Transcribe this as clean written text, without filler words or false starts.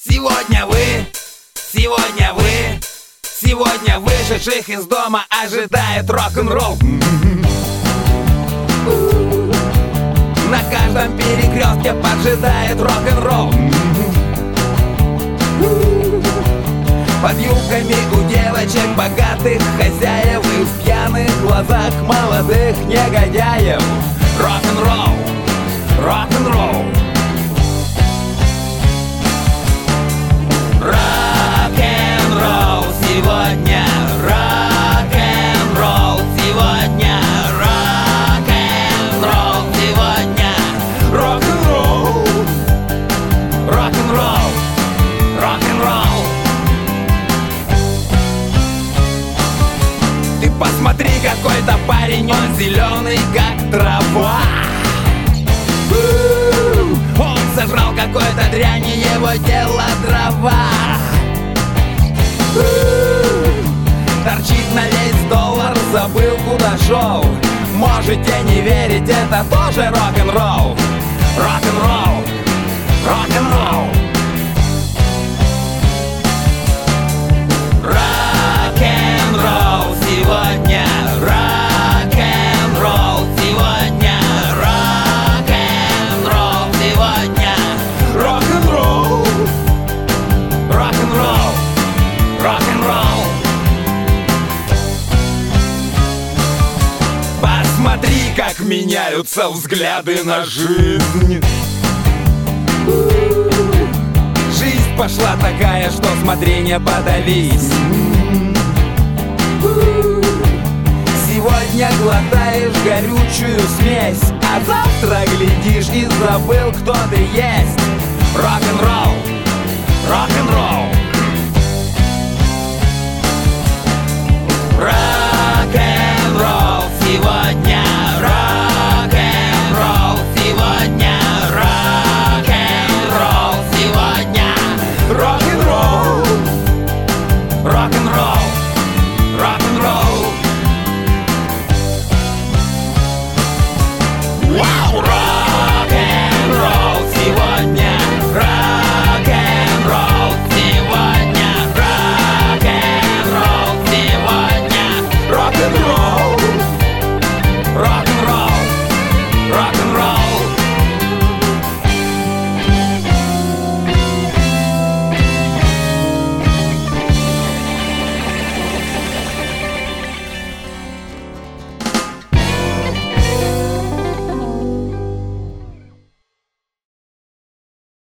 Сегодня вышедших из дома ожидает рок-н-ролл. На каждом перекрестке поджидает рок-н-ролл. Под юбками у девочек богатых хозяев и в пьяных глазах молодых негодяев. Рок-н-ролл, рок-н-ролл. Рок-н-ролл сегодня, рок-н-ролл сегодня, рок-н-ролл сегодня. Рок-н-ролл, рок-н-ролл, рок-н-ролл. Ты посмотри, какой-то парень, он зеленый, как трава. Он сожрал какой-то дряни, его тело дрова. Торчит на весь доллар, забыл, куда шел. Можете не верить, это тоже рок-н-ролл. Рок-н-ролл, рок-н-ролл. Рок-н-ролл сегодня, рок-н-ролл сегодня, рок-н-ролл сегодня. Рок-н-ролл, рок-н-ролл, рок-н-ролл. Посмотри, как меняются взгляды на жизнь. Жизнь пошла такая, что смотри, не подавись. Сегодня глотаешь горючую смесь, а завтра глядишь и забыл, кто ты есть. Рок-н-ролл,